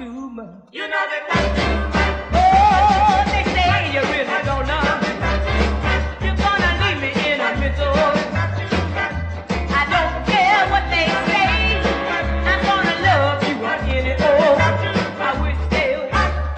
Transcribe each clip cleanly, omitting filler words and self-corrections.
too much. You know they talk too much. Oh, they say you really don't love me. You're gonna leave me in a middle. I don't care what they say. I'm gonna love you anyhow. I wish they would.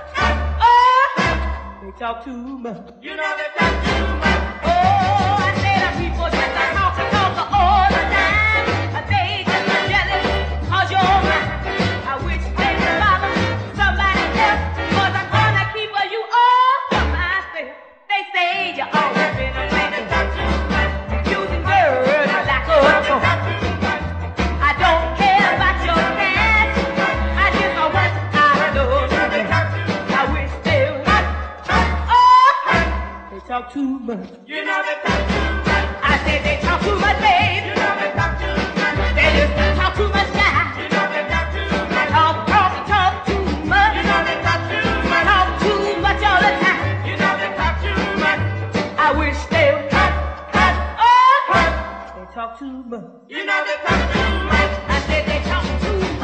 Oh, they talk too much. You know they talk too much. Oh, I say the people just a talk all the time. They just jealous 'cause you're mine. I wish they would bother somebody else, 'cause I'm gonna keep you all for myself. They say you always been a man, using words like a phone. I don't care about your past. I just want I know. I wish they would. Oh, they talk too much. You know they talk too much. I said they talk too much, babe. You know they talk too much. They just talk too much now. You know they talk too much. Talk too much. You know they talk too much. Talk too much all the time. You know they talk too much. I wish they would. Oh, they talk too much. You know they talk too much. I said they talk too much.